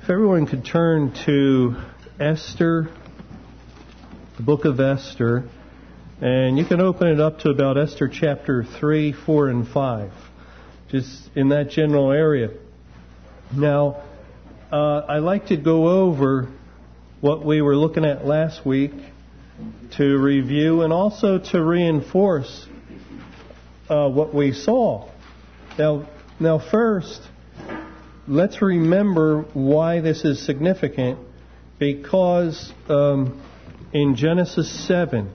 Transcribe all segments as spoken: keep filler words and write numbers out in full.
If everyone could turn to Esther, the book of Esther, and you can open it up to about Esther chapter three, four, and five, just in that general area. Now, uh, I like to go over what we were looking at last week to review and also to reinforce uh, what we saw. Now, now first, let's remember why this is significant, because um, in Genesis seven,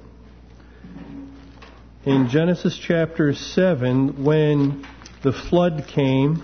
in Genesis chapter seven, when the flood came,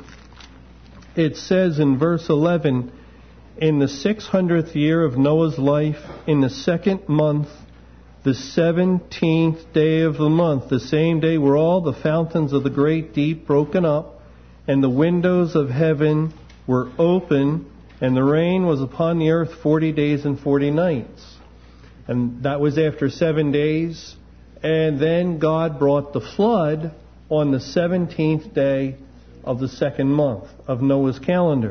it says in verse eleven, in the six hundredth year of Noah's life, in the second month, the seventeenth day of the month, the same day were all the fountains of the great deep broken up, and the windows of heaven were open, and the rain was upon the earth forty days and forty nights. And that was after seven days. And then God brought the flood on the seventeenth day of the second month of Noah's calendar.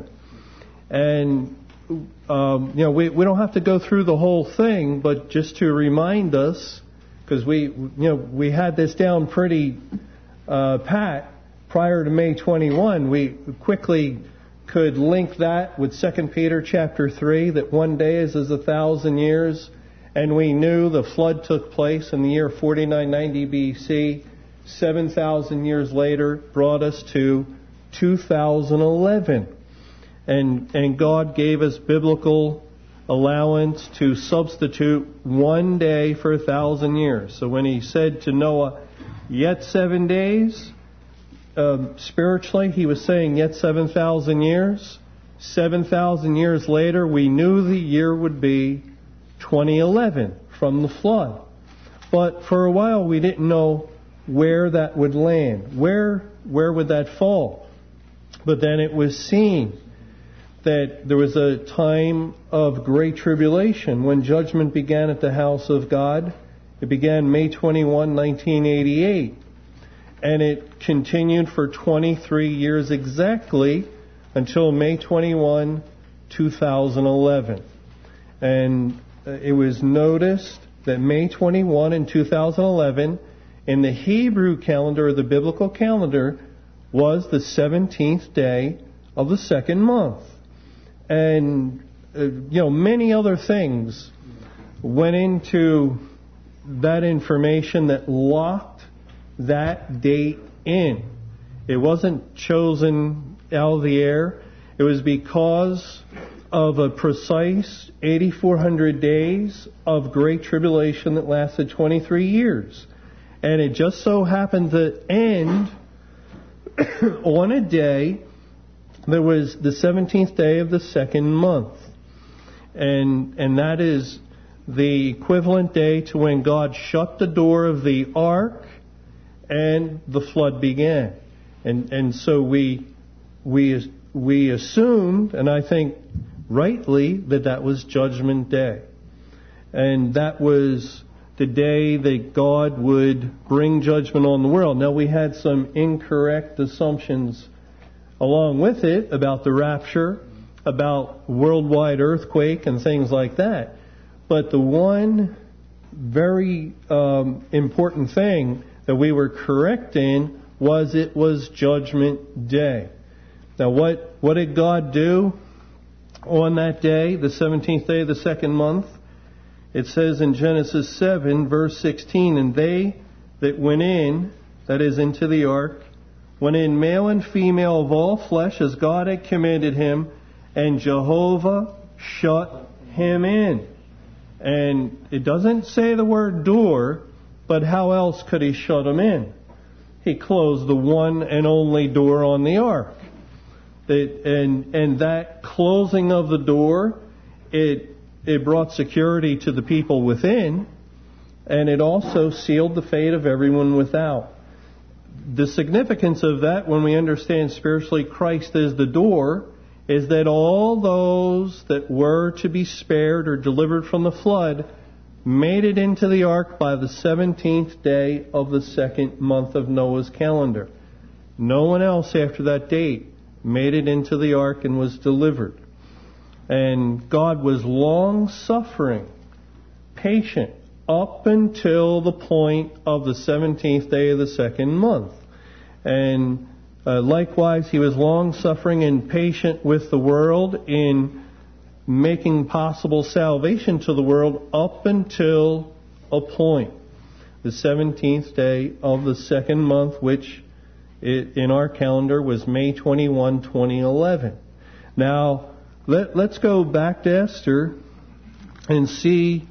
And, um, you know, we, we don't have to go through the whole thing, but just to remind us, because we, you know, we had this down pretty uh, pat prior to May twenty-first, we quickly could link that with Second Peter chapter three, that one day is as a thousand years. And we knew the flood took place in the year forty-nine ninety B C. seven thousand years later brought us to two thousand eleven. And, and God gave us biblical allowance to substitute one day for a thousand years. So when he said to Noah, yet seven days, uh, spiritually he was saying yet seven thousand years. seven thousand years later, we knew the year would be twenty eleven from the flood. But for a while we didn't know where that would land. Where where would that fall? But then it was seen that there was a time of great tribulation when judgment began at the house of God. It began May twenty-first, nineteen eighty-eight. And it continued for twenty-three years exactly until May twenty-first, two thousand eleven. And it was noticed that May twenty-first in two thousand eleven in the Hebrew calendar, or the biblical calendar, was the seventeenth day of the second month. And, uh, you know, many other things went into that information that locked that date in. It wasn't chosen out of the air. It was because of a precise eighty-four hundred days of great tribulation that lasted twenty-three years. And it just so happened to end on a day that was the seventeenth day of the second month. And, and that is the equivalent day to when God shut the door of the ark and the flood began. And, and so we, we, we assumed, and I think rightly, that that was Judgment Day. And that was the day that God would bring judgment on the world. Now, we had some incorrect assumptions along with it about the rapture, about worldwide earthquake and things like that. But the one very um, important thing that we were correct in was it was Judgment Day. Now, what, what did God do on that day, the seventeenth day of the second month? It says in Genesis seven, verse sixteen, and they that went in, that is, into the ark, went in male and female of all flesh, as God had commanded him, and Jehovah shut him in. And it doesn't say the word door, but how else could he shut him in? He closed the one and only door on the ark. It, and, and that closing of the door, it, it brought security to the people within, and it also sealed the fate of everyone without. The significance of that, when we understand spiritually Christ as the door, is that all those that were to be spared or delivered from the flood made it into the ark by the seventeenth day of the second month of Noah's calendar. No one else after that date made it into the ark and was delivered. And God was long-suffering, patient, up until the point of the seventeenth day of the second month. And uh, likewise, he was long-suffering and patient with the world in making possible salvation to the world up until a point, the seventeenth day of the second month, which it, in our calendar was May twenty-first, twenty eleven. Now, let, let's go back to Esther and see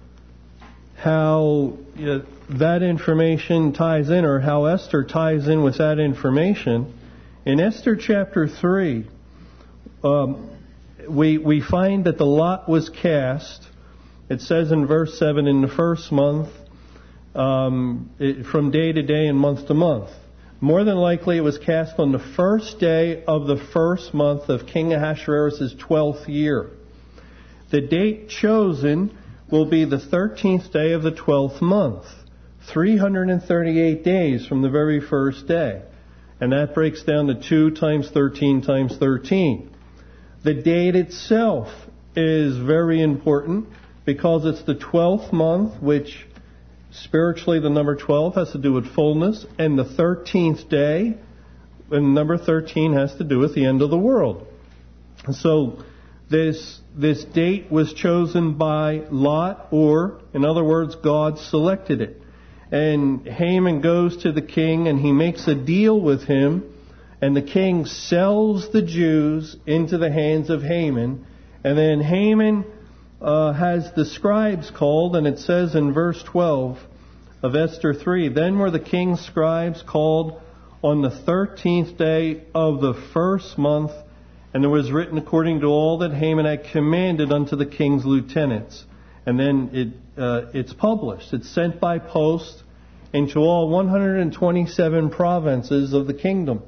how you know, that information ties in, or how Esther ties in with that information. In Esther chapter three, um, we we find that the lot was cast. It says in verse seven, in the first month, um, it, from day to day and month to month. More than likely it was cast on the first day of the first month of King Ahasuerus' twelfth year. The date chosen will be the thirteenth day of the twelfth month, three hundred thirty-eight days from the very first day. And that breaks down to two times thirteen times thirteen. The date itself is very important because it's the twelfth month, which spiritually the number twelve has to do with fullness, and the thirteenth day, and number thirteen has to do with the end of the world. So this this date was chosen by Lot, or in other words, God selected it. And Haman goes to the king and he makes a deal with him, and the king sells the Jews into the hands of Haman, and then Haman uh, has the scribes called, and it says in verse twelve of Esther three, then were the king's scribes called on the thirteenth day of the first month, and there was written according to all that Haman had commanded unto the king's lieutenants. And then it uh, it's published. It's sent by post into all one hundred twenty-seven provinces of the kingdom.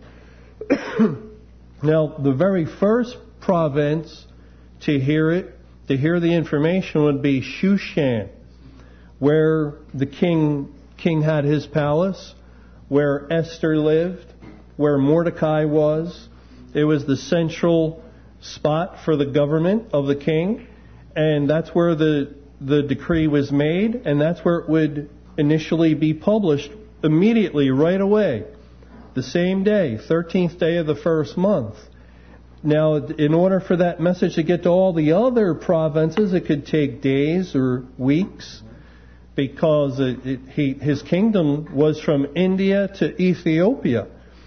Now, the very first province to hear it, to hear the information, would be Shushan, where the king king had his palace, where Esther lived, where Mordecai was. It was the central spot for the government of the king, and that's where the the decree was made, and that's where it would initially be published immediately, right away, the same day, thirteenth day of the first month. Now, in order for that message to get to all the other provinces, it could take days or weeks, because it, it, he, his kingdom was from India to Ethiopia.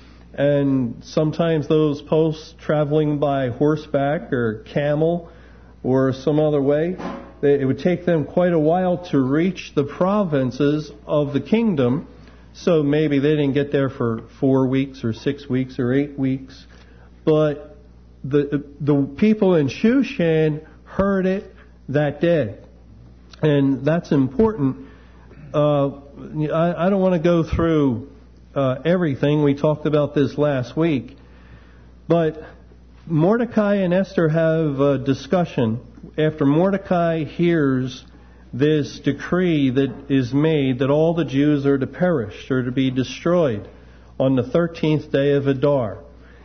And sometimes those posts traveling by horseback or camel or some other way, it would take them quite a while to reach the provinces of the kingdom. So maybe they didn't get there for four weeks or six weeks or eight weeks. But the the people in Shushan heard it that day. And that's important. Uh, I, I don't want to go through uh, everything. We talked about this last week. But Mordecai and Esther have a discussion. After Mordecai hears this decree that is made that all the Jews are to perish, or to be destroyed on the thirteenth day of Adar.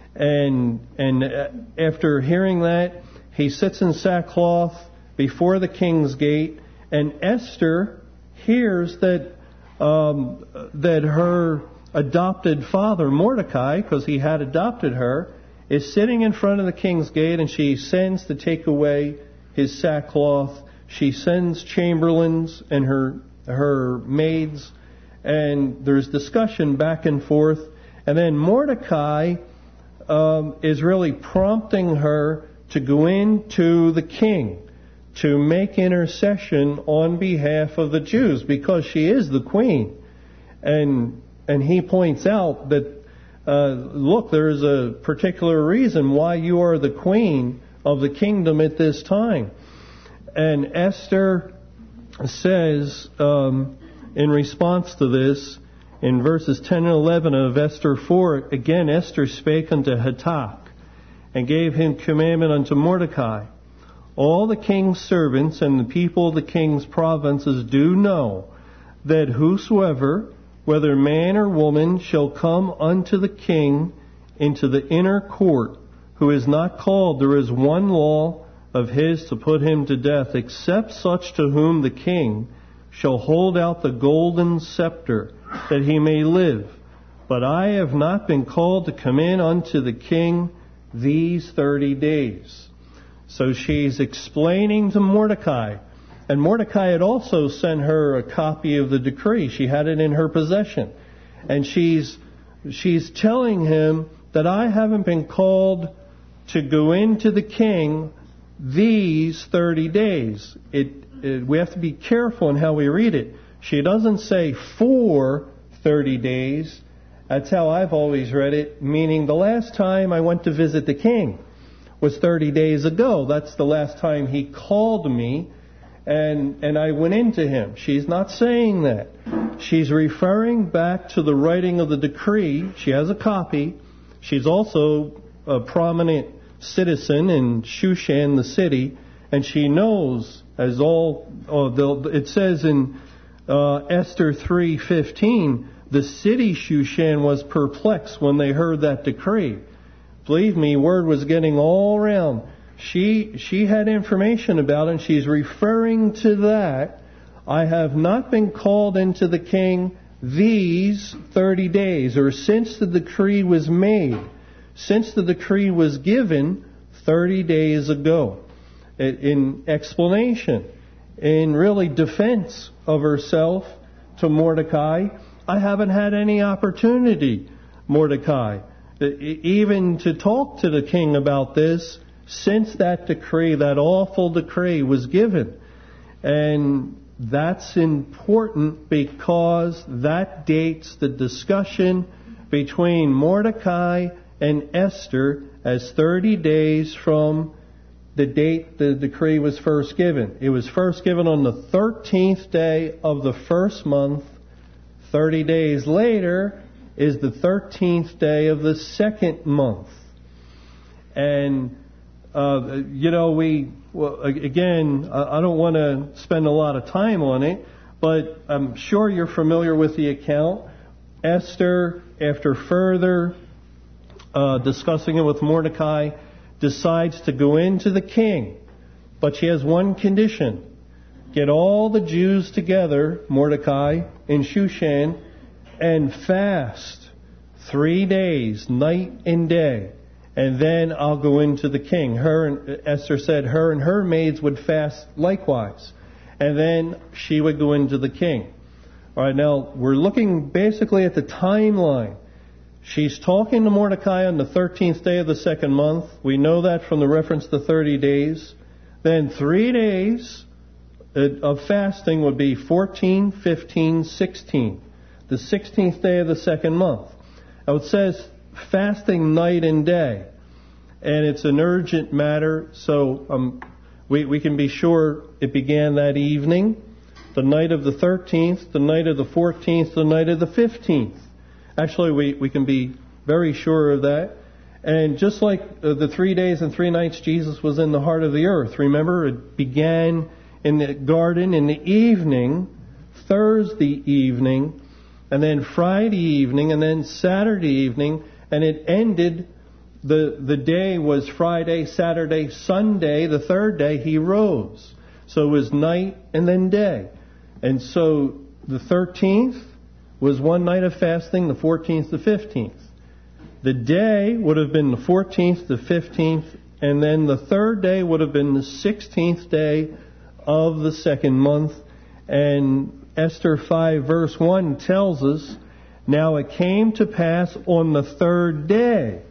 And and after hearing that, he sits in sackcloth before the king's gate, and Esther hears that um, that her adopted father, Mordecai, because he had adopted her, is sitting in front of the king's gate, and she sends to take away his sackcloth. She sends chamberlains and her her maids, and there's discussion back and forth. And then Mordecai um, is really prompting her to go into the king to make intercession on behalf of the Jews, because she is the queen. And and he points out that, uh, look, there is a particular reason why you are the queen of the kingdom at this time. And Esther says, um, in response to this, in verses ten and eleven of Esther four, again Esther spake unto Hatak, and gave him commandment unto Mordecai. All the king's servants and the people of the king's provinces do know that whosoever, whether man or woman, shall come unto the king into the inner court, who is not called, there is one law, of his to put him to death, except such to whom the king shall hold out the golden scepter, that he may live. But I have not been called to come in unto the king these thirty days. So she's explaining to Mordecai. And Mordecai had also sent her a copy of the decree. She had it in her possession. And she's she's telling him that I haven't been called to go into the king these thirty days. It, it, we have to be careful in how we read it. She doesn't say for thirty days. That's how I've always read it, meaning the last time I went to visit the king was thirty days ago. That's the last time he called me, and and I went into him. She's not saying that. She's referring back to the writing of the decree. She has a copy. She's also a prominent citizen in Shushan, the city, and she knows, as all, oh, it says in uh, Esther three fifteen, the city Shushan was perplexed when they heard that decree. Believe me, word was getting all around. She she had information about it, and she's referring to that. I have not been called into the king these thirty days, or since the decree was made, since the decree was given thirty days ago. In explanation, in really defense of herself to Mordecai, I haven't had any opportunity, Mordecai, even to talk to the king about this since that decree, that awful decree was given. And that's important because that dates the discussion between Mordecai and Esther as thirty days from the date the decree was first given. It was first given on the thirteenth day of the first month. thirty days later is the thirteenth day of the second month. And, uh, you know, we, well, again, I don't want to spend a lot of time on it, but I'm sure you're familiar with the account. Esther, after further uh, discussing it with Mordecai, decides to go into the king. But she has one condition. Get all the Jews together, Mordecai, in Shushan, and fast three days, night and day. And then I'll go into the king. Her and Esther said her and her maids would fast likewise. And then she would go into the king. All right, now we're looking basically at the timeline. She's talking to Mordecai on the thirteenth day of the second month. We know that from the reference to thirty days. Then three days of fasting would be fourteen, fifteen, sixteen. The sixteenth day of the second month. Now it says fasting night and day. And it's an urgent matter, so um, we, we can be sure it began that evening. The night of the thirteenth, the night of the fourteenth, the night of the fifteenth. Actually, we, we can be very sure of that. And just like uh, the three days and three nights Jesus was in the heart of the earth, remember, it began in the garden in the evening, Thursday evening, and then Friday evening, and then Saturday evening, and it ended, the, the day was Friday, Saturday, Sunday, the third day he rose. So it was night and then day. And so the thirteenth was one night of fasting, the fourteenth, the fifteenth. The day would have been the fourteenth, the fifteenth, and then the third day would have been the sixteenth day of the second month. And Esther five verse one tells us, now it came to pass on the third day.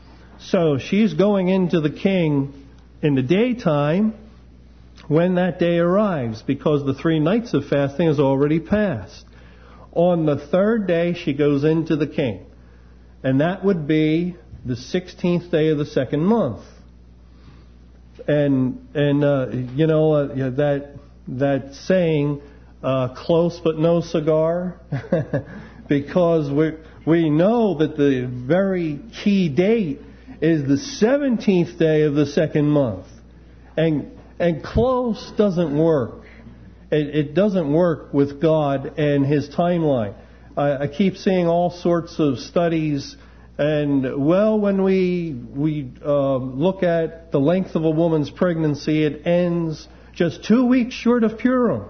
So she's going into the king in the daytime when that day arrives, because the three nights of fasting has already passed. On the third day, she goes into the king. And that would be the sixteenth day of the second month. And, and uh, you know, uh, that that saying, uh, close but no cigar, because we we know that the very key date is the seventeenth day of the second month. And, and close doesn't work. It, it doesn't work with God and His timeline. I, I keep seeing all sorts of studies And, well, when we we uh, look at the length of a woman's pregnancy, it ends just two weeks short of Purim.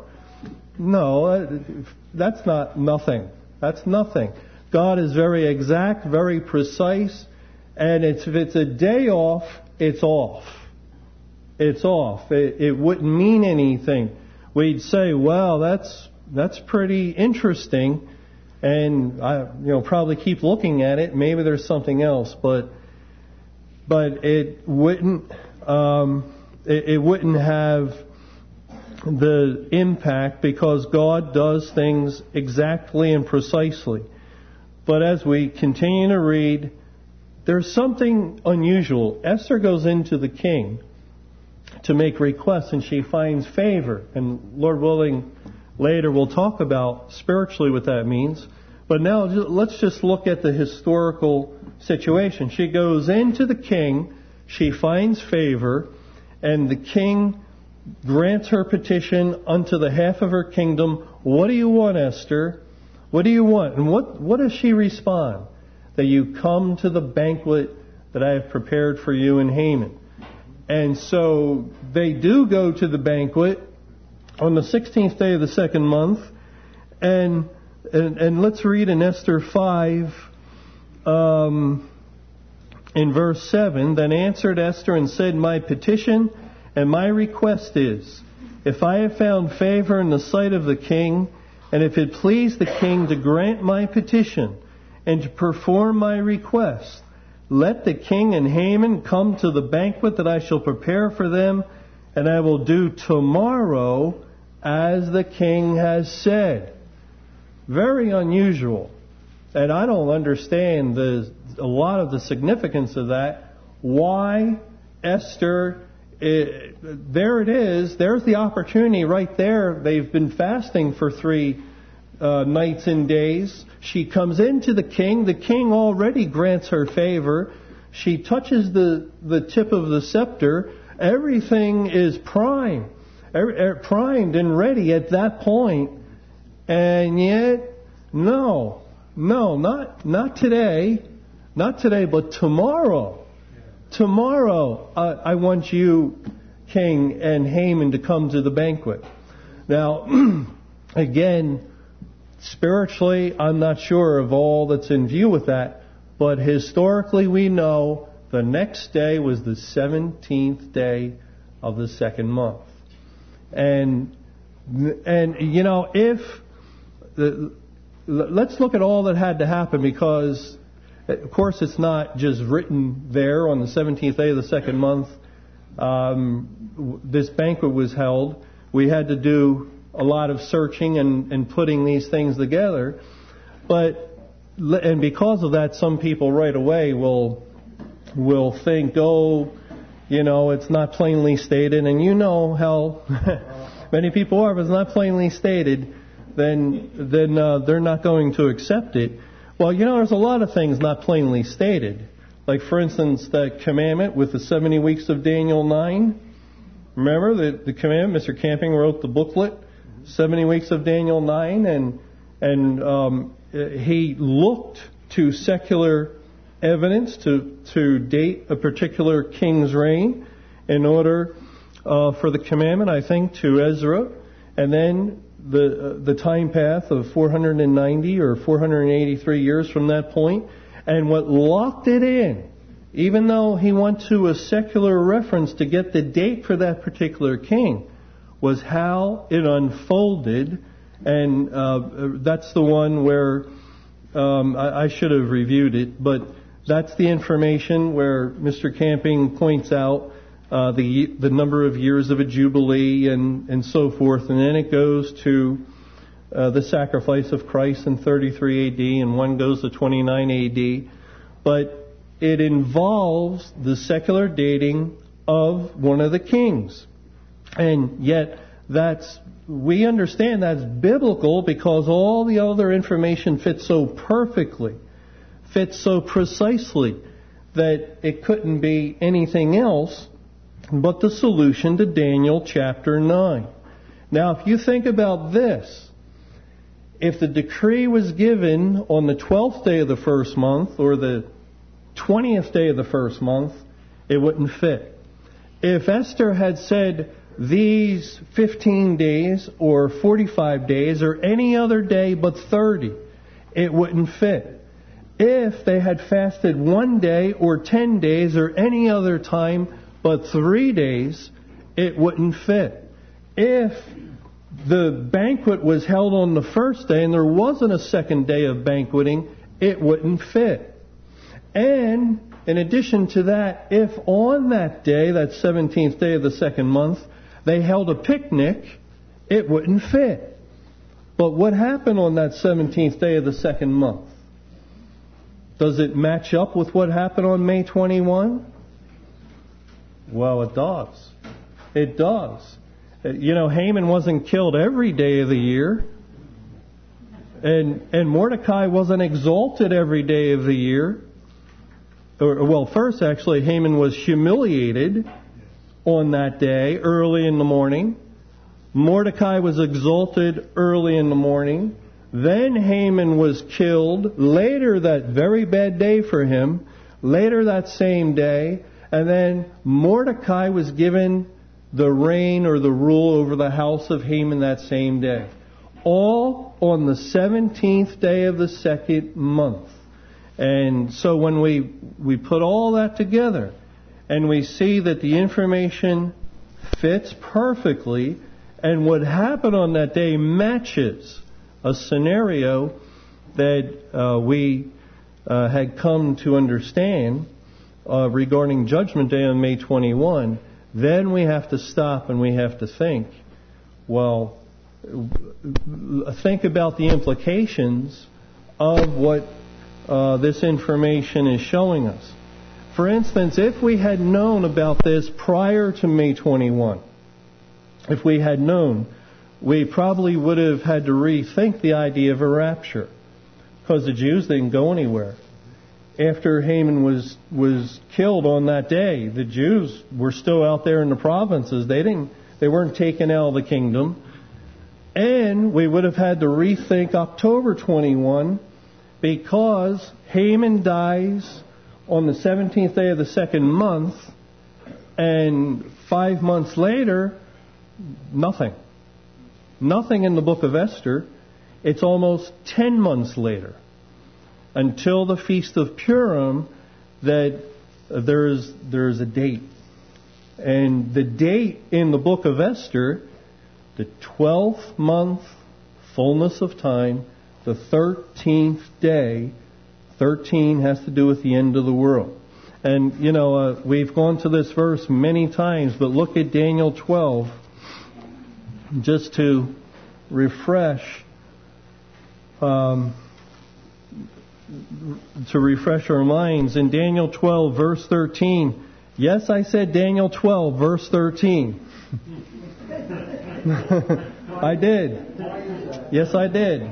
No, that's not nothing. That's nothing. God is very exact, very precise, and it's, if it's a day off, it's off. It's off. It, it wouldn't mean anything. We'd say, well, that's that's pretty interesting, and I, you know, probably keep looking at it. Maybe there's something else, but but it wouldn't um, it, it wouldn't have the impact, because God does things exactly and precisely. But as we continue to read, there's something unusual. Esther goes into the king to make requests, and she finds favor. And Lord willing, later we'll talk about spiritually what that means. But now let's just look at the historical situation. She goes into the king, she finds favor, and the king grants her petition unto the half of her kingdom. What do you want, Esther? What do you want? And what, what does she respond? That you come to the banquet that I have prepared for you and Haman. And so they do go to the banquet on the sixteenth day of the second month. And and, and let's read in Esther five, um, in verse seven. Then answered Esther and said, my petition and my request is, if I have found favor in the sight of the king, and if it please the king to grant my petition and to perform my request, let the king and Haman come to the banquet that I shall prepare for them, and I will do tomorrow as the king has said. Very unusual. And I don't understand the, a lot of the significance of that. Why Esther... It, there it is. There's the opportunity right there. They've been fasting for three uh, nights and days. She comes into the king. The king already grants her favor. She touches the, the tip of the scepter. Everything is prime, er, primed and ready at that point. And yet, no, no, not not today, not today, but tomorrow. Tomorrow, uh, I want you, King and Haman, to come to the banquet. Now, again, spiritually, I'm not sure of all that's in view with that, but historically we know the next day was the seventeenth day of the second month. And, and you know, if, the, let's look at all that had to happen, because of course, it's not just written there on the seventeenth day of the second month. Um, this banquet was held. We had to do a lot of searching and, and putting these things together. But and because of that, some people right away will will think, oh, you know, it's not plainly stated. And you know how many people are. If it's not plainly stated, then then uh, they're not going to accept it. Well, you know, there's a lot of things not plainly stated. Like, for instance, that commandment with the seventy weeks of Daniel nine. Remember the, the commandment? Mister Camping wrote the booklet, seventy weeks of Daniel nine, and and um, he looked to secular evidence to, to date a particular king's reign in order uh, for the commandment, I think, to Ezra. And then the uh, the time path of four hundred ninety or four hundred eighty-three years from that point. And what locked it in, even though he went to a secular reference to get the date for that particular king, was how it unfolded. And uh, that's the one where um, I, I should have reviewed it, but that's the information where Mister Camping points out Uh, the the number of years of a jubilee and, and so forth, and then it goes to uh, the sacrifice of Christ in thirty-three A D, and one goes to twenty-nine A D. But it involves the secular dating of one of the kings, and yet that's we understand that's biblical because all the other information fits so perfectly, fits so precisely that it couldn't be anything else but the solution to Daniel chapter nine. Now, if you think about this, if the decree was given on the twelfth day of the first month, or the twentieth day of the first month, it wouldn't fit. If Esther had said these fifteen days or forty-five days or any other day but thirty, it wouldn't fit. If they had fasted one day or ten days or any other time but three days, it wouldn't fit. If the banquet was held on the first day and there wasn't a second day of banqueting, it wouldn't fit. And in addition to that, if on that day, that seventeenth day of the second month, they held a picnic, it wouldn't fit. But what happened on that seventeenth day of the second month? Does it match up with what happened on May twenty-first? Well, it does. It does. You know, Haman wasn't killed every day of the year. And and Mordecai wasn't exalted every day of the year. Or, well, first, actually, Haman was humiliated on that day, early in the morning. Mordecai was exalted early in the morning. Then Haman was killed later that very bad day for him, later that same day. And then Mordecai was given the reign or the rule over the house of Haman that same day. All on the seventeenth day of the second month. And so when we, we put all that together and we see that the information fits perfectly and what happened on that day matches a scenario that uh, we uh, had come to understand uh, regarding Judgment Day on May twenty-first, then we have to stop and we have to think, well, think about the implications of what uh, this information is showing us. For instance, if we had known about this prior to May twenty-first, if we had known, we probably would have had to rethink the idea of a rapture, because the Jews didn't go anywhere. After Haman was was killed on that day, the Jews were still out there in the provinces. They didn't they weren't taken out of the kingdom. And we would have had to rethink October twenty-first, because Haman dies on the seventeenth day of the second month, and five months later, nothing. Nothing in the book of Esther. It's almost ten months later, until the Feast of Purim, that there's there's a date. And the date in the book of Esther, the twelfth month, fullness of time, the thirteenth day. thirteen has to do with the end of the world. And, you know, uh, we've gone to this verse many times, but look at Daniel twelve, just to refresh, um, to refresh our minds. In Daniel twelve, verse thirteen, yes, I said Daniel twelve, verse thirteen. I did. Yes, I did.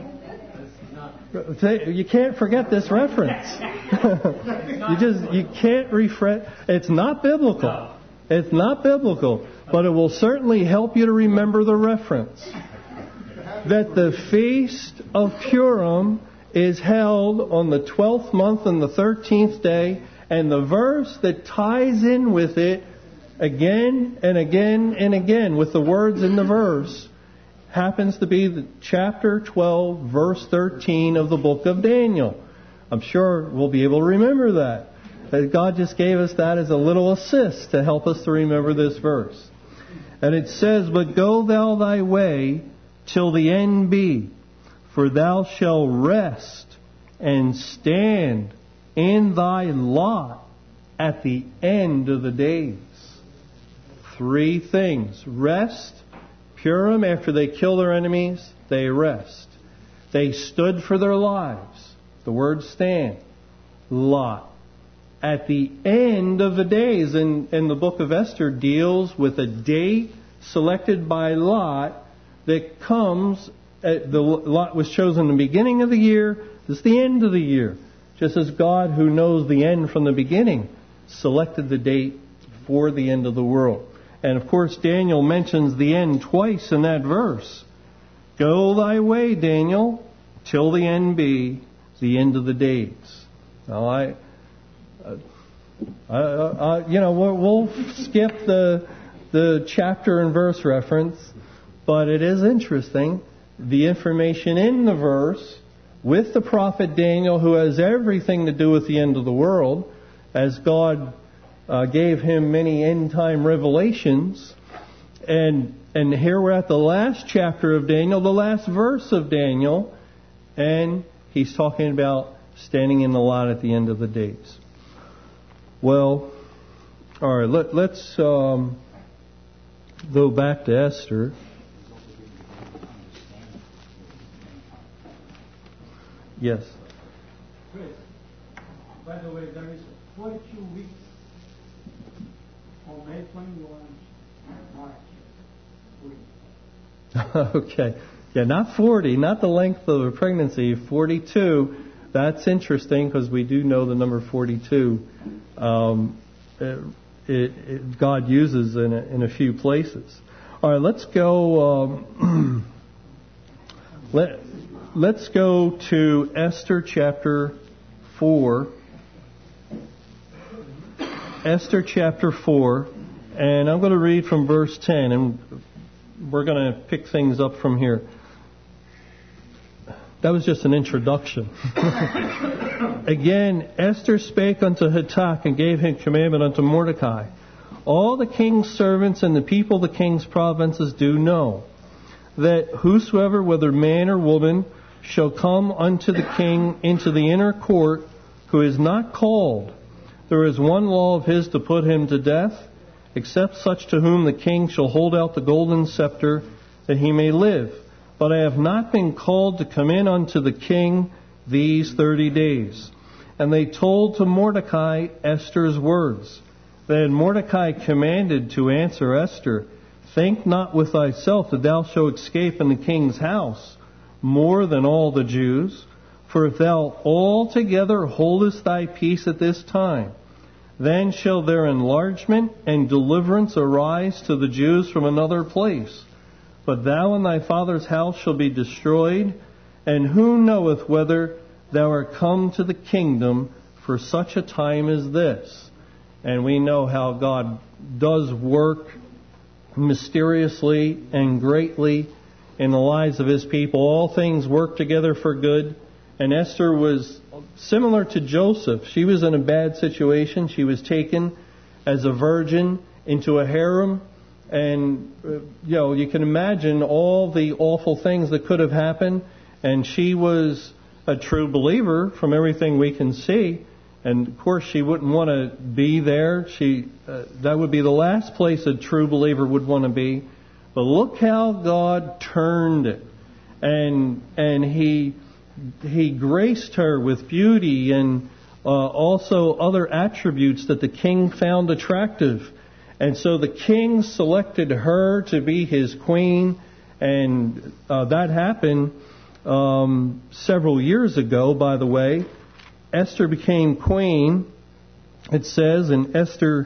You can't forget this reference. you just you can't refresh. It's not biblical. It's not biblical, but it will certainly help you to remember the reference. That the Feast of Purim is held on the twelfth month and the thirteenth day, and the verse that ties in with it again and again and again with the words in the verse happens to be the chapter twelve, verse thirteen of the book of Daniel. I'm sure we'll be able to remember that. That God just gave us that as a little assist to help us to remember this verse. And it says, "But go thou thy way till the end be, for thou shalt rest and stand in thy lot at the end of the days." Three things. Rest. Purim, after they kill their enemies, they rest. They stood for their lives. The word stand. Lot. At the end of the days, and, and the book of Esther deals with a date selected by Lot that comes, at the Lot was chosen in the beginning of the year. This is the end of the year. Just as God, who knows the end from the beginning, selected the date for the end of the world. And of course, Daniel mentions the end twice in that verse. Go thy way, Daniel, till the end be, the end of the days. Now, I, uh, uh, you know, we'll, we'll skip the the chapter and verse reference, but it is interesting. The information in the verse with the prophet Daniel, who has everything to do with the end of the world, as God uh, gave him many end-time revelations. And and here we're at the last chapter of Daniel, the last verse of Daniel, and he's talking about standing in the lot at the end of the days. Well, all right, let, let's um, go back to Esther. Yes. Chris, by the way, there is forty-two weeks on May twenty-first, March. Okay. Yeah, not forty, not the length of a pregnancy. forty-two, that's interesting because we do know the number forty-two. Um, it, it, it, God uses in a, in a few places. All right, let's go. Um, let, let's go to Esther chapter four. Esther chapter four, and I'm going to read from verse ten, and we're going to pick things up from here. That was just an introduction. Again, Esther spake unto Hatak and gave him commandment unto Mordecai. All the king's servants and the people of the king's provinces do know that whosoever, whether man or woman, shall come unto the king into the inner court, who is not called, there is one law of his to put him to death, except such to whom the king shall hold out the golden scepter, that he may live. But I have not been called to come in unto the king these thirty days. And they told to Mordecai Esther's words. Then Mordecai commanded to answer Esther, Think not with thyself that thou shalt escape in the king's house more than all the Jews. For if thou altogether holdest thy peace at this time, then shall their enlargement and deliverance arise to the Jews from another place. But thou and thy father's house shall be destroyed, and who knoweth whether thou art come to the kingdom for such a time as this? And we know how God does work mysteriously and greatly in the lives of His people. All things work together for good. And Esther was similar to Joseph. She was in a bad situation. She was taken as a virgin into a harem. And, uh, you know, you can imagine all the awful things that could have happened. And she was a true believer from everything we can see. And, of course, she wouldn't want to be there. She uh, that would be the last place a true believer would want to be. But look how God turned it. And and He He graced her with beauty and uh, also other attributes that the king found attractive. And so the king selected her to be his queen, and uh, that happened um, several years ago, by the way. Esther became queen. It says in Esther,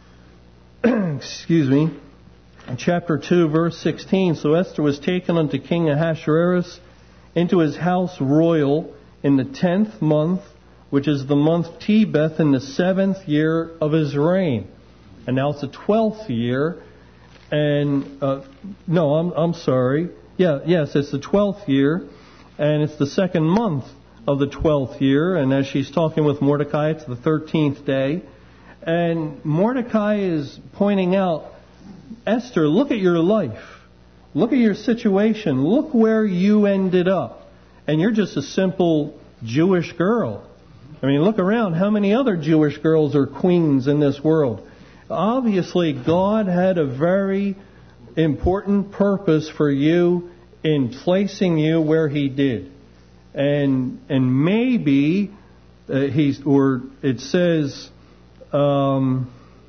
excuse me, chapter two, verse sixteen, So Esther was taken unto King Ahasuerus into his house royal in the tenth month, which is the month Tebeth, in the seventh year of his reign. And now it's the twelfth year, and uh, no, I'm I'm sorry. Yeah, yes, it's the twelfth year, and it's the second month of the twelfth year. And as she's talking with Mordecai, it's the thirteenth day, and Mordecai is pointing out, Esther, look at your life, look at your situation, look where you ended up, and you're just a simple Jewish girl. I mean, look around. How many other Jewish girls are queens in this world? Obviously, God had a very important purpose for you in placing you where He did. And and maybe uh, He's, or it says, um,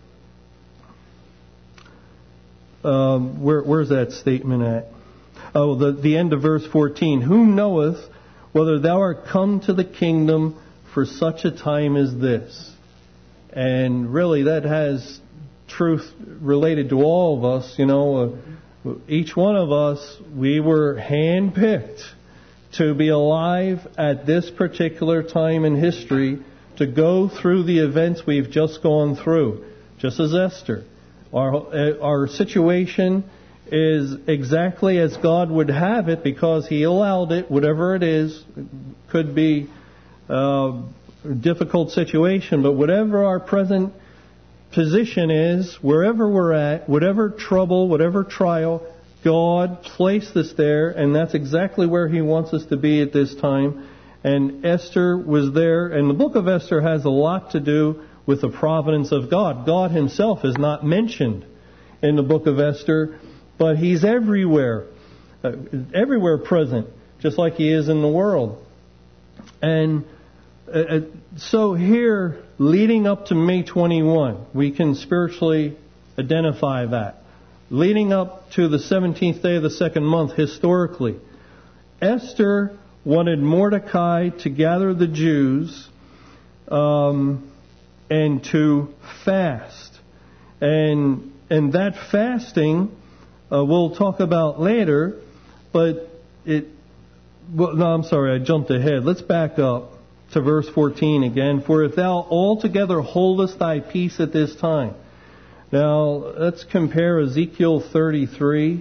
um, where where's that statement at? Oh, the, the end of verse fourteen. Who knoweth whether thou art come to the kingdom for such a time as this? And really, that has truth related to all of us. You know, uh, each one of us, we were handpicked to be alive at this particular time in history to go through the events we've just gone through, just as Esther. Our, our situation is exactly as God would have it because He allowed it, whatever it is. It could be a difficult situation, but whatever our present position is, wherever we're at, whatever trouble, whatever trial, God placed us there, and that's exactly where He wants us to be at this time. And Esther was there, and the book of Esther has a lot to do with the providence of God. God Himself is not mentioned in the book of Esther, but He's everywhere, uh, everywhere present, just like He is in the world. And uh, so here, leading up to May twenty-first, we can spiritually identify that. Leading up to the seventeenth day of the second month, historically, Esther wanted Mordecai to gather the Jews um, and to fast. And and that fasting, uh, we'll talk about later, but it... Well, no, I'm sorry, I jumped ahead. Let's back up to verse fourteen again. For if thou altogether holdest thy peace at this time. Now, let's compare Ezekiel thirty-three.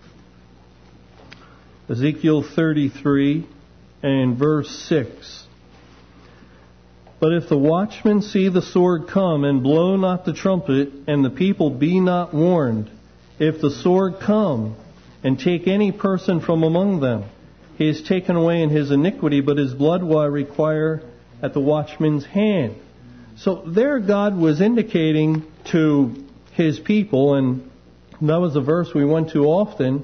Ezekiel thirty-three and verse six. But if the watchmen see the sword come, and blow not the trumpet, and the people be not warned, if the sword come, and take any person from among them, he is taken away in his iniquity, but his blood will I require at the watchman's hand. So there God was indicating to His people, and that was a verse we went to often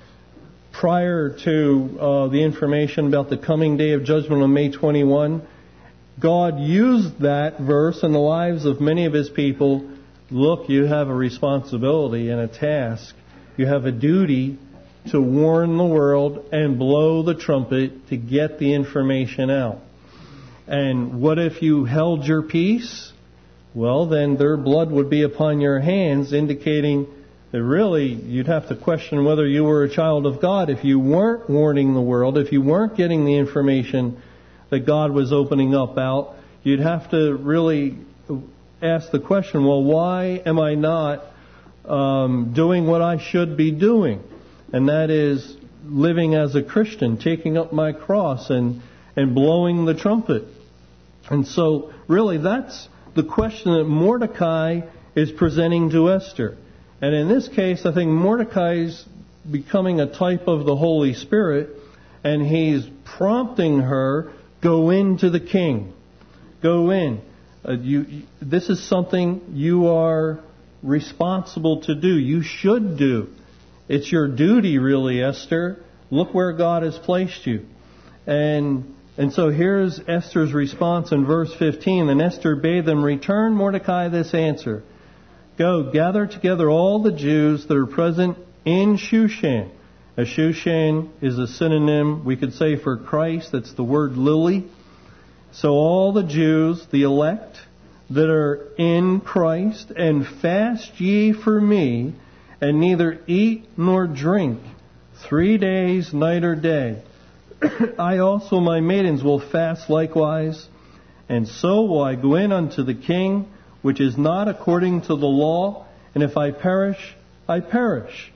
prior to uh, the information about the coming day of judgment on May twenty-first. God used that verse in the lives of many of His people. Look, you have a responsibility and a task. You have a duty to warn the world and blow the trumpet to get the information out. And what if you held your peace? Well, then their blood would be upon your hands, indicating that really you'd have to question whether you were a child of God if you weren't warning the world, if you weren't getting the information that God was opening up out. You'd have to really ask the question, well, why am I not um, doing what I should be doing? And that is living as a Christian, taking up my cross and, and blowing the trumpet. And so, really, that's the question that Mordecai is presenting to Esther. And in this case, I think Mordecai's becoming a type of the Holy Spirit, and he's prompting her, go into the king. Go in. Uh, you, this is something you are responsible to do. You should do. It's your duty, really, Esther. Look where God has placed you. And and so here's Esther's response in verse fifteen. And Esther bade them return Mordecai this answer. Go, gather together all the Jews that are present in Shushan. A Shushan is a synonym, we could say, for Christ. That's the word lily. So all the Jews, the elect, that are in Christ, and fast ye for me, and neither eat nor drink three days, night or day. I also, my maidens, will fast likewise, and so will I go in unto the king, which is not according to the law, and if I perish, I perish.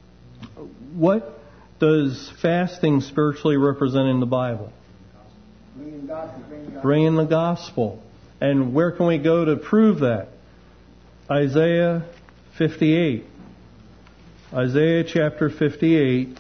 What does fasting spiritually represent in the Bible? Bringing gospel, bringing gospel. Bringing the gospel. And where can we go to prove that? Isaiah fifty-eight. Isaiah chapter fifty-eight,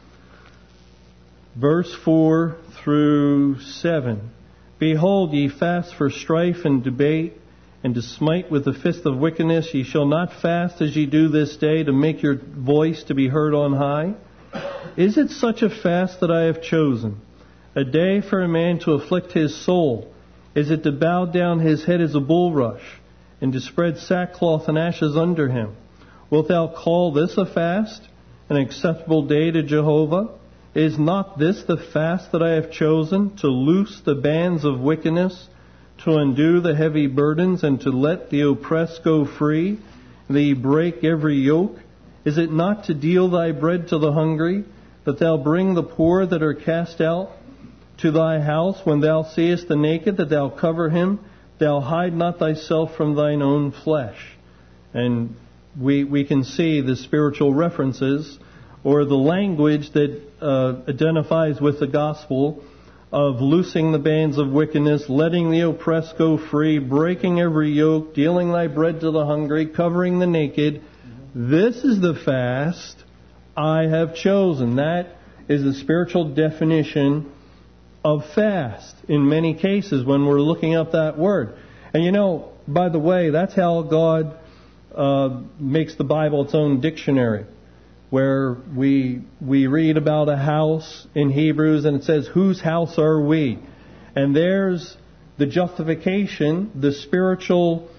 verse four through seven. Behold, ye fast for strife and debate, and to smite with the fist of wickedness. Ye shall not fast as ye do this day, to make your voice to be heard on high. Is it such a fast that I have chosen? A day for a man to afflict his soul? Is it to bow down his head as a bulrush, and to spread sackcloth and ashes under him? Wilt thou call this a fast, an acceptable day to Jehovah? Is not this the fast that I have chosen, to loose the bands of wickedness, to undo the heavy burdens, and to let the oppressed go free, that ye break every yoke? Is it not to deal thy bread to the hungry, that thou bring the poor that are cast out to thy house when thou seest the naked, that thou cover him. Thou hide not thyself from thine own flesh. And we we can see the spiritual references or the language that uh, identifies with the gospel of loosing the bands of wickedness, letting the oppressed go free, breaking every yoke, dealing thy bread to the hungry, covering the naked. This is the fast I have chosen. That is the spiritual definition of fast in many cases when we're looking up that word. And you know, by the way, that's how God uh, makes the Bible its own dictionary, where we we read about a house in Hebrews and it says, whose house are we? And there's the justification, the spiritual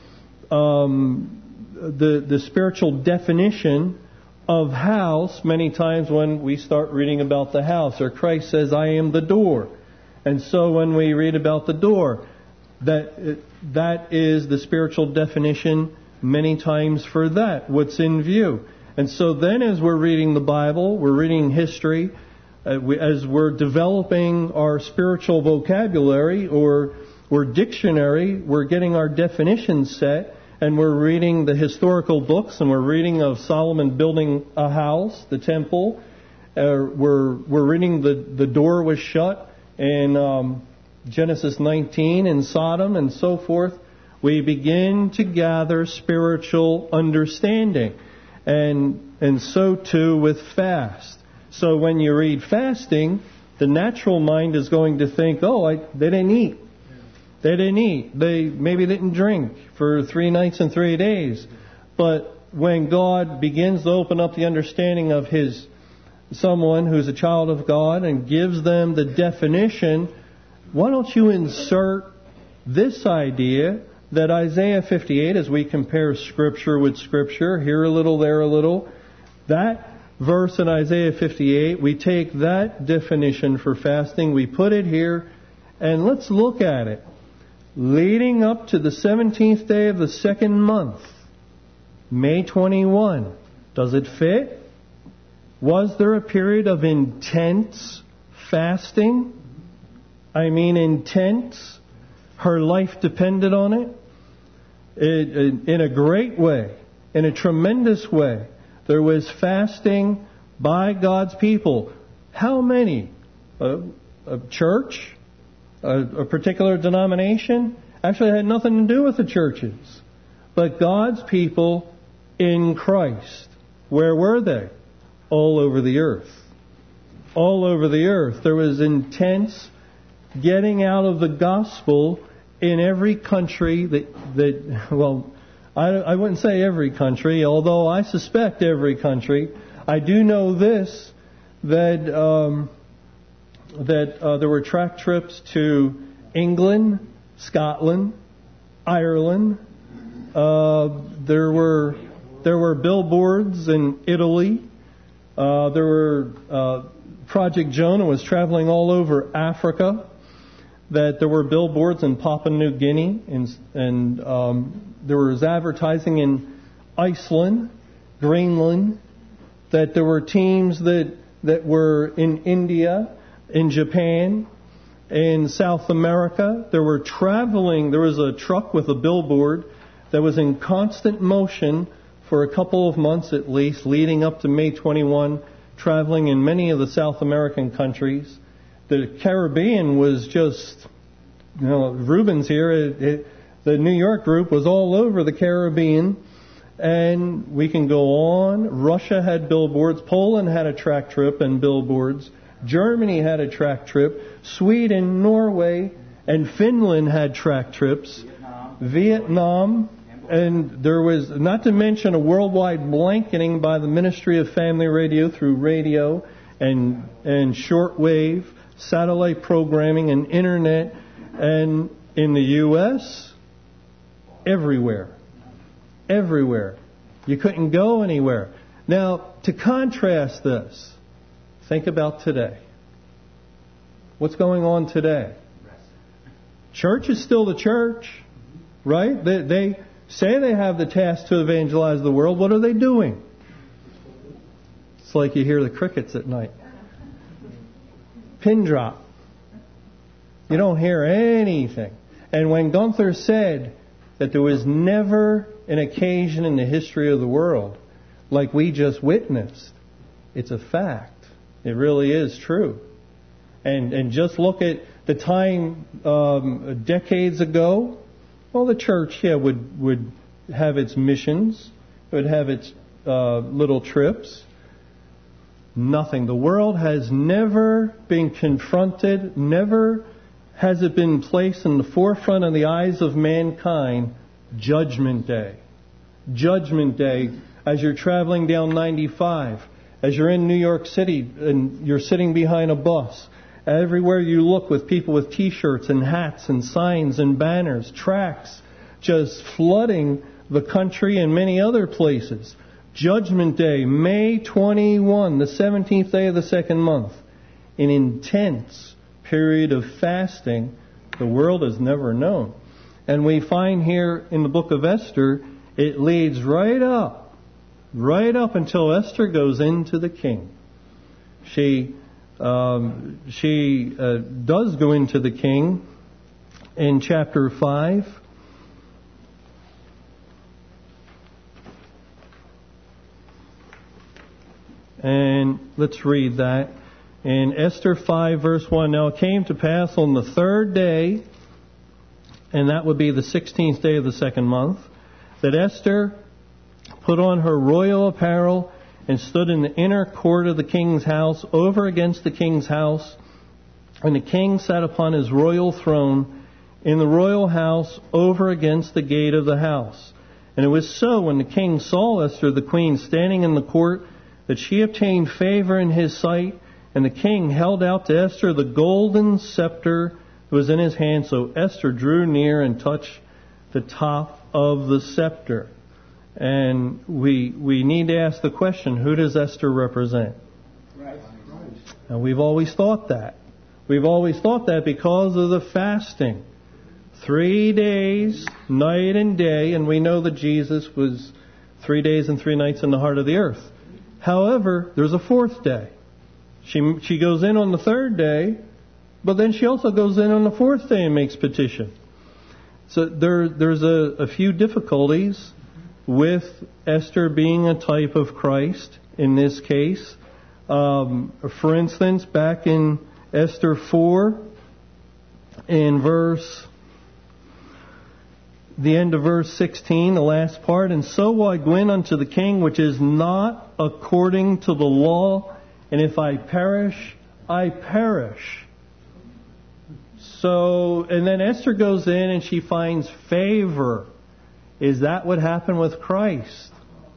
um, the the spiritual definition of house many times when we start reading about the house. Or Christ says, I am the door. And so when we read about the door, that that is the spiritual definition many times for that, what's in view. And so then as we're reading the Bible, we're reading history, uh, we, as we're developing our spiritual vocabulary or, or dictionary, we're getting our definitions set, and we're reading the historical books, and we're reading of Solomon building a house, the temple. Uh, we're we're reading the, the door was shut in um, Genesis nineteen in Sodom and so forth. We begin to gather spiritual understanding. And and so too with fast. So when you read fasting, the natural mind is going to think, oh, I, they didn't eat. They didn't eat. They maybe didn't drink for three nights and three days. But when God begins to open up the understanding of His someone who's a child of God and gives them the definition, why don't you insert this idea that Isaiah fifty-eight, as we compare Scripture with Scripture, here a little, there a little, that verse in Isaiah fifty-eight, we take that definition for fasting, we put it here, and let's look at it. Leading up to the seventeenth day of the second month, May twenty-first, does it fit? Was there a period of intense fasting? I mean intense. Her life depended on it. It, in a great way, in a tremendous way. There was fasting by God's people. How many? A, a church? A, a particular denomination? Actually, it had nothing to do with the churches. But God's people in Christ. Where were they? All over the earth. All over the earth. There was intense getting out of the gospel in every country that, that well, I, I wouldn't say every country, although I suspect every country. I do know this, that um, that uh, there were track trips to England, Scotland, Ireland. Uh, there were there were billboards in Italy. Uh, there were uh, Project Jonah was traveling all over Africa. That there were billboards in Papua New Guinea, and, and um, there was advertising in Iceland, Greenland. That there were teams that that were in India, in Japan, in South America. There were traveling. There was a truck with a billboard that was in constant motion for a couple of months at least, leading up to May twenty-first, traveling in many of the South American countries. The Caribbean was just, you know, Reuben's here. It, it, the New York group was all over the Caribbean. And we can go on. Russia had billboards. Poland had a track trip and billboards. Germany had a track trip. Sweden, Norway, and Finland had track trips. Vietnam. Vietnam. And there was, not to mention, a worldwide blanketing by the Ministry of Family Radio through radio and and shortwave, satellite programming, and internet. And in the U S, everywhere. Everywhere. You couldn't go anywhere. Now, to contrast this, think about today. What's going on today? Church is still the church, right? They, they say they have the task to evangelize the world. What are they doing? It's like you hear the crickets at night. Pin drop. You don't hear anything. And when Gunther said that there was never an occasion in the history of the world like we just witnessed, it's a fact. It really is true. And and just look at the time um, decades ago. Well, the church, yeah, would would have its missions, would have its uh, little trips. Nothing. The world has never been confronted, never has it been placed in the forefront of the eyes of mankind. Judgment Day. Judgment Day as you're traveling down ninety-five, as you're in New York City and you're sitting behind a bus. Everywhere you look with people with T-shirts and hats and signs and banners, tracts, just flooding the country and many other places. Judgment Day, May twenty-first, the seventeenth day of the second month. An intense period of fasting the world has never known. And we find here in the book of Esther, it leads right up, right up until Esther goes into the king. She um, she uh, does go into the king in chapter five. And let's read that. In Esther five, verse one, now it came to pass on the third day, and that would be the sixteenth day of the second month, that Esther put on her royal apparel and stood in the inner court of the king's house, over against the king's house. And the king sat upon his royal throne in the royal house, over against the gate of the house. And it was so, when the king saw Esther, the queen, standing in the court, that she obtained favor in his sight. And the king held out to Esther the golden scepter that was in his hand. So Esther drew near and touched the top of the scepter. And we we need to ask the question, who does Esther represent? Right. And we've always thought that. We've always thought that because of the fasting. Three days, night and day, and we know that Jesus was three days and three nights in the heart of the earth. However, there's a fourth day. She she goes in on the third day, but then she also goes in on the fourth day and makes petition. So there there's a, a few difficulties with Esther being a type of Christ in this case. Um, for instance, back in Esther four, in verse, the end of verse sixteen, the last part, and so will I go in unto the king, which is not according to the law, and if I perish, I perish. So, and then Esther goes in and she finds favor. Is that what happened with Christ?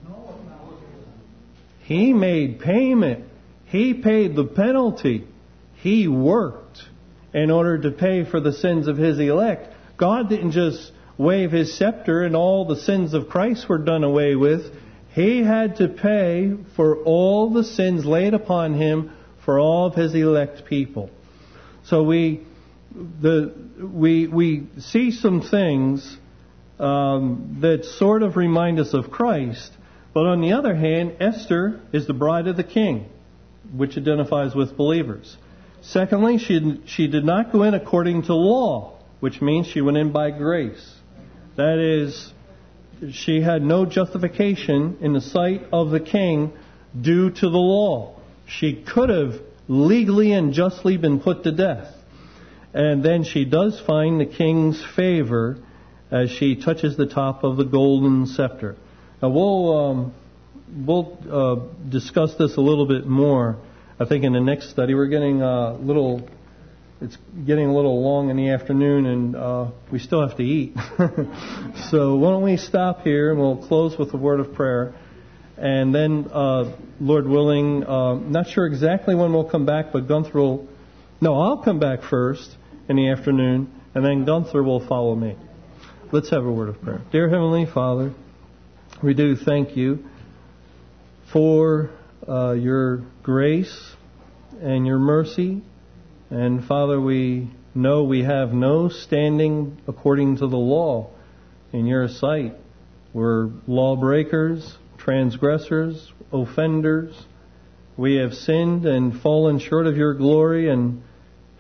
He made payment. He paid the penalty. He worked in order to pay for the sins of His elect. God didn't just wave His scepter and all the sins of Christ were done away with. He had to pay for all the sins laid upon Him for all of His elect people. So we the we we see some things um, that sort of remind us of Christ. But on the other hand, Esther is the bride of the king, which identifies with believers. Secondly, she she did not go in according to law, which means she went in by grace. That is, she had no justification in the sight of the king due to the law. She could have legally and justly been put to death. And then she does find the king's favor as she touches the top of the golden scepter. Now we'll um, we'll uh, discuss this a little bit more. I think in the next study. We're getting a little. It's getting a little long in the afternoon, and uh, we still have to eat. So why don't we stop here, and we'll close with a word of prayer. And then, uh, Lord willing, uh, not sure exactly when we'll come back, but Gunther will... No, I'll come back first in the afternoon, and then Gunther will follow me. Let's have a word of prayer. Dear Heavenly Father, we do thank you for uh, your grace and your mercy. And Father, we know we have no standing according to the law in your sight. We're lawbreakers, transgressors, offenders. We have sinned and fallen short of your glory, and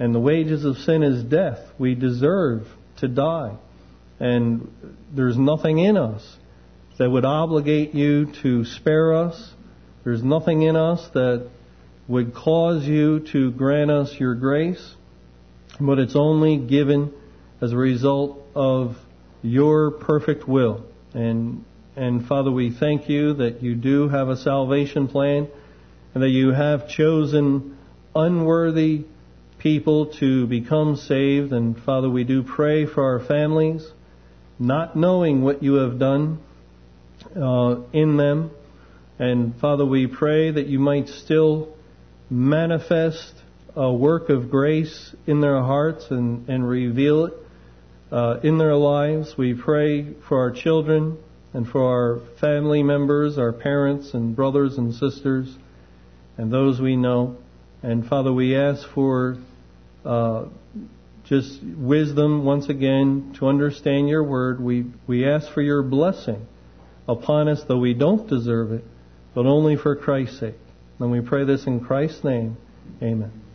And the wages of sin is death. We deserve to die. And there's nothing in us that would obligate you to spare us. There's nothing in us that would cause you to grant us your grace. But it's only given as a result of your perfect will. And and Father, we thank you that you do have a salvation plan and that you have chosen unworthy people to become saved. And Father, we do pray for our families, not knowing what you have done uh, in them. And Father, we pray that you might still manifest a work of grace in their hearts and, and reveal it uh, in their lives. We pray for our children and for our family members, our parents and brothers and sisters, and those we know. And Father, we ask for uh, just wisdom once again to understand your word. We, we ask for your blessing upon us, though we don't deserve it, but only for Christ's sake. And we pray this in Christ's name. Amen.